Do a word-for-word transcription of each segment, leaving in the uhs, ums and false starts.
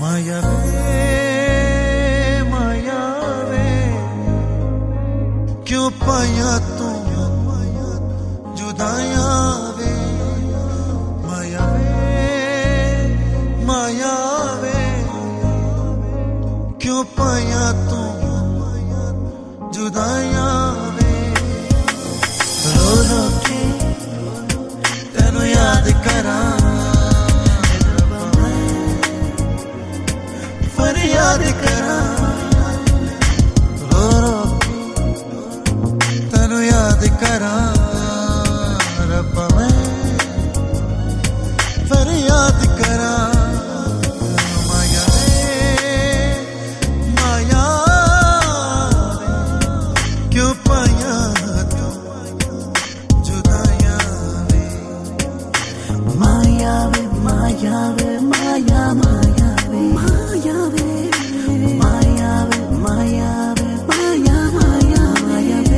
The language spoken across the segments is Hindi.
माया वे माया वे क्यों पाया तू जुदाया वे माया वे माया वे क्यों पाया तू जुदाया वे रो रो के तेनू याद करा फरियाद करा रो रो तेनू याद करा रब्बा मैं फरियाद करा माया रे माया रे क्यों पाया तू जुदाया वे माया वे माया वे माया माया वे माया वे माया वे माया वे माया माया माया वे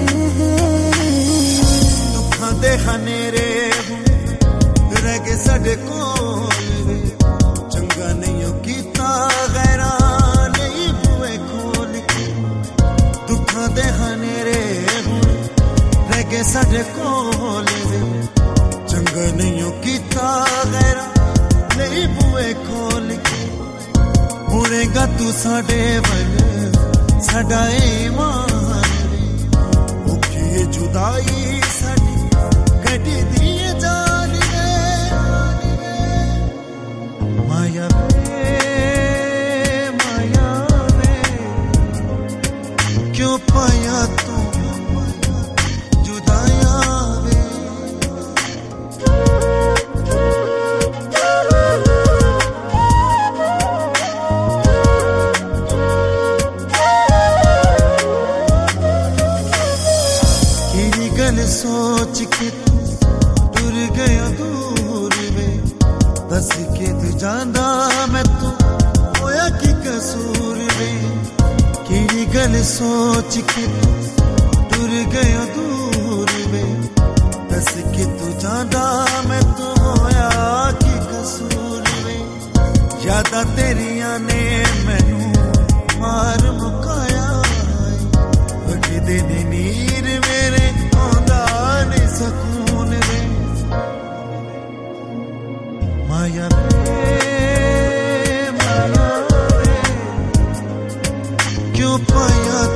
दुखां दे हनेरे रह गए साडे कोल वे चंगा नहीं कीता गैरा नहीं बुए खोल के दुखां दे हनेरे रह गए साडे कोल वे चंगा नहीं कीता गैरा नहीं बुए खोल के मुड़ेगा तू साडे वल साडा ईमान रे औखी जुदाई साडी कटी दी जान रे माया वे माया वे क्यों पाया तू जुदाया वे गल सोच के टुर गया दूर वे दस के तू जांदा मैं तू होया की कसूर वे केड़ी गल सोच के टुर गया दूर वे दस के तू जांदा मैं तू होया की कसूर वे यादां तेरियां ने मैनू मार मुकाया वगदे ने नीर मेरे सकून रे माया वे माया वे क्यों पाया